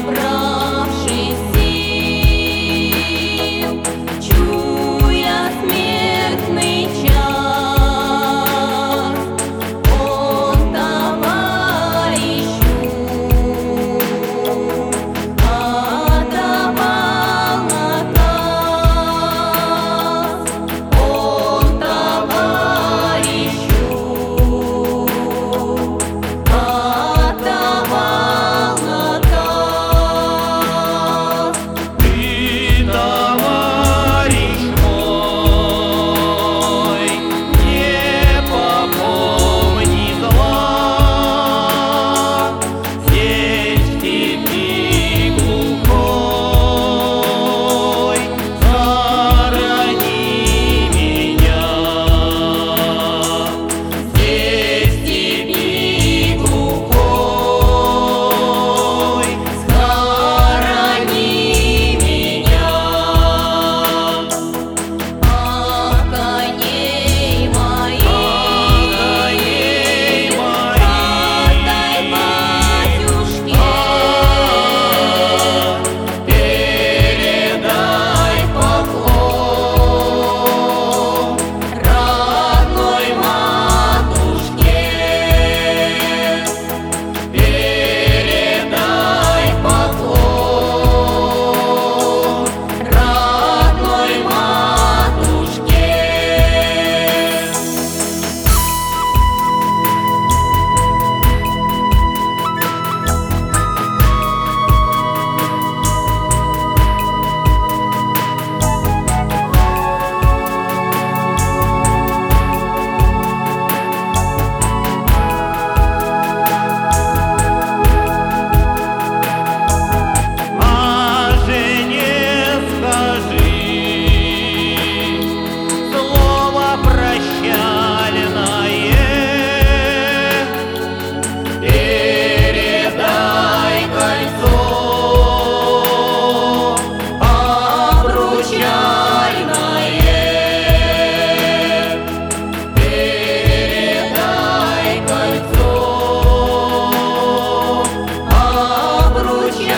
набравшись сил, чуя смертный час, он товарищу отдавал наказ, он товарищу отдавал наказ. Ты, товарищ мой, не попомни зла. Здесь, в степи глухой, схорони меня. Здесь, в степи глухой, схорони меня. А коней моих отдай батюшке, Передай поклон родной матушке. Передай поклон Родной матушке. А жене скажи слово прощальное. Передай кольцо обручальное. Передай кольцо обручальное.